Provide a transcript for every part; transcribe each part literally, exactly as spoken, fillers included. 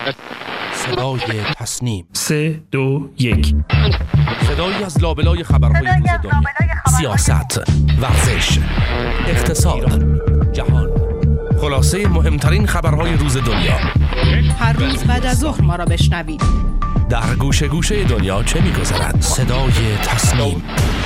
صدای تصنیم. سه دو یک. صدایی از لابلای خبرهای روز دنیا، سیاست، ورزش، اقتصاد، جهان، خلاصه مهمترین خبرهای روز دنیا. هر روز بعد از ظهر ما را بشنوید. در گوشه گوشه دنیا چه می‌گذرد؟ صدای تصنیم.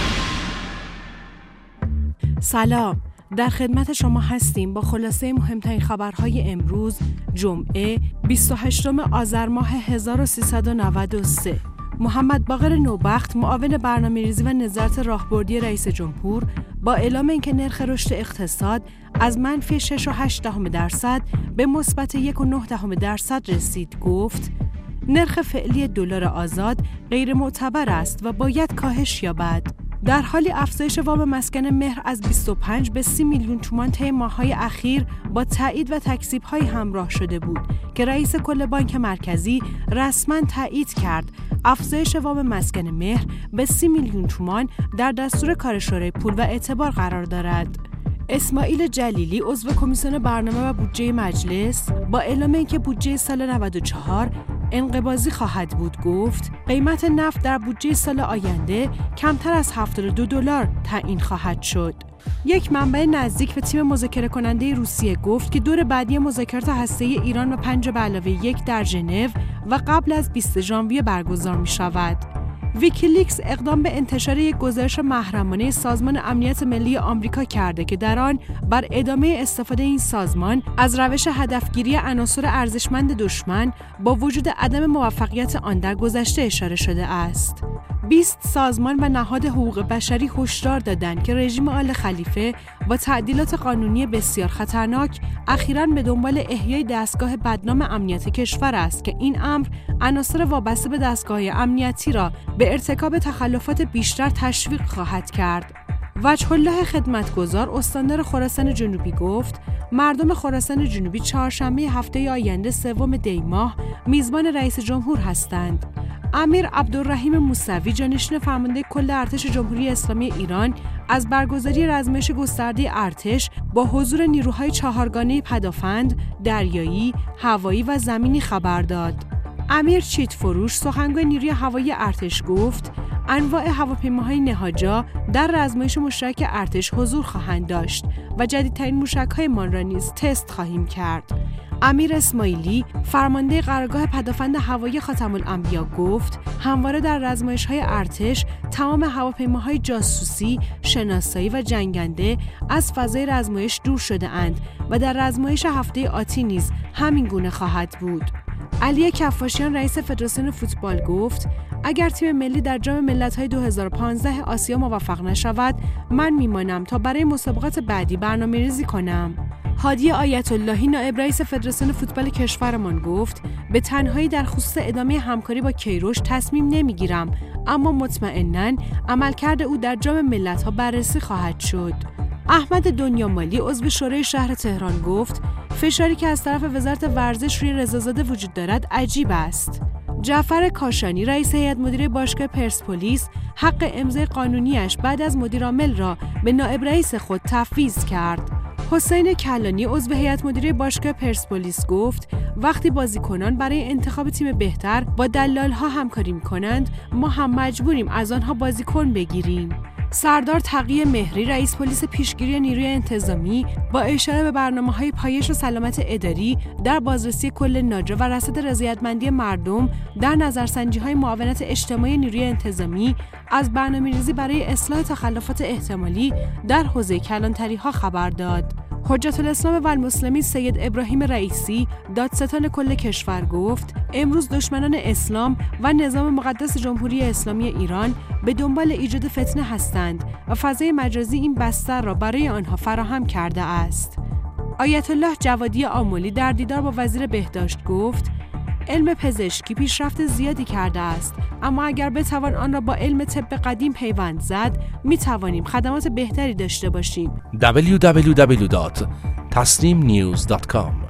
سلام، در خدمت شما هستیم با خلاصه مهمترین خبرهای امروز جمعه بیست و هشتم آذر ماه هزار و سیصد و نود و سه. محمد باقر نوبخت، معاون برنامه‌ریزی و نظارت راهبردی رئیس جمهور، با اعلام اینکه نرخ رشد اقتصاد از منفی شش و هشت دهم درصد به مثبت یک و نه دهم درصد رسید، گفت نرخ فعلی دلار آزاد غیر معتبر است و باید کاهش یابد. در حالی افزایش وام مسکن مهر از بیست و پنج به سی میلیون تومان طی ماه‌های اخیر با تایید و تکذیب‌های همراه شده بود که رئیس کل بانک مرکزی رسما تایید کرد افزایش وام مسکن مهر به سی میلیون تومان در دستور کار شورای پول و اعتبار قرار دارد. اسماعیل جلیلی، عضو کمیسیون برنامه و بودجه مجلس، با اعلام اینکه بودجه سال نود و چهار انقباضی خواهد بود، گفت قیمت نفت در بودجه سال آینده کمتر از هفتاد و دو دلار تعیین خواهد شد. یک منبع نزدیک به تیم مذاکره کننده روسیه گفت که دور بعدی مذاکرات هسته‌ای ایران و پنج به علاوه یک در ژنو و قبل از بیست ژانویه برگزار می شود. ویکیلیکس اقدام به انتشار یک گزارش محرمانه سازمان امنیت ملی آمریکا کرده که در آن بر ادامه استفاده این سازمان از روش هدفگیری عناصر ارزشمند دشمن با وجود عدم موفقیت آن در گذشته اشاره شده است. بیست سازمان و نهاد حقوق بشری هشدار دادند که رژیم آل خلیفه با تعدیلات قانونی بسیار خطرناک اخیراً به دنبال احیای دستگاه بدنام امنیت کشور است که این امر عناصر وابسته به دستگاه امنیتی را به ارتکاب تخلفات بیشتر تشویق خواهد کرد. وجه الله خدمتگزار، استاندار خراسان جنوبی، گفت مردم خراسان جنوبی چهارشنبه هفته آینده سوم دی ماه میزبان رئیس جمهور هستند. امیر عبدالرحیم موسوی، جانشین فرمانده کل ارتش جمهوری اسلامی ایران، از برگزاری رزمایش گسترده ارتش با حضور نیروهای چهارگانه پدافند، دریایی، هوایی و زمینی خبر داد. امیر چیتفروش، سخنگوی نیروی هوایی ارتش، گفت انواع هواپیماهای نهاجا در رزمایش مشترک ارتش حضور خواهند داشت و جدیدترین موشک‌هایمان را نیز تست خواهیم کرد. امیر اسماعیلی، فرمانده قرارگاه پدافند هوایی خاتم الانبیا، گفت همواره در رزمایش‌های ارتش تمام هواپیماهای جاسوسی، شناسایی و جنگنده از فضای رزمایش دور شده اند و در رزمایش هفته آتی نیز همین گونه خواهد بود. علی کفاشیان، رئیس فدراسیون فوتبال، گفت اگر تیم ملی در جام ملت‌های دو هزار و پانزده آسیا موفق نشود، من میمانم تا برای مسابقات بعدی برنامه‌ریزی کنم. هادی آیت اللهی، نایب رئیس فدراسیون فوتبال کشورمان، گفت به تنهایی در خصوص ادامه همکاری با کیروش تصمیم نمیگیرم، اما مطمئناً عملکرد او در جام ملت‌ها بررسی خواهد شد. احمد دنیامالی، عضو شورای شهر تهران، گفت فشاری که از طرف وزارت ورزش روی رضازاده وجود دارد عجیب است. جعفر کاشانی، رئیس هیئت مدیره باشگاه پرسپولیس، حق امضای قانونیش بعد از مدیرعامل را به نایب رئیس خود تفویض کرد. حسین کلانی، عضو هیئت مدیره باشگاه پرسپولیس، گفت وقتی بازیکنان برای انتخاب تیم بهتر با دلال‌ها همکاری می‌کنند، ما هم مجبوریم از آنها بازیکن بگیریم. سردار تقی مهری، رئیس پلیس پیشگیری نیروی انتظامی، با اشاره به برنامه‌های پایش و سلامت اداری در بازرسی کل ناجا و رصد رضایتمندی مردم در نظرسنجی‌های معاونت اجتماعی نیروی انتظامی، از برنامه‌ریزی برای اصلاح تخلفات احتمالی در حوزه کلانتری‌ها خبر داد. حجت الاسلام و المسلمین سید ابراهیم رئیسی، دادستان کل کشور، گفت امروز دشمنان اسلام و نظام مقدس جمهوری اسلامی ایران به دنبال ایجاد فتنه هستند و فضای مجازی این بستر را برای آنها فراهم کرده است. آیت الله جوادی آملی در دیدار با وزیر بهداشت گفت علم پزشکی پیشرفت زیادی کرده است، اما اگر بتوان آن را با علم طب قدیم پیوند زد، می توانیم خدمات بهتری داشته باشیم. دبلیو دبلیو دبلیو دات تصنیم نیوز دات کام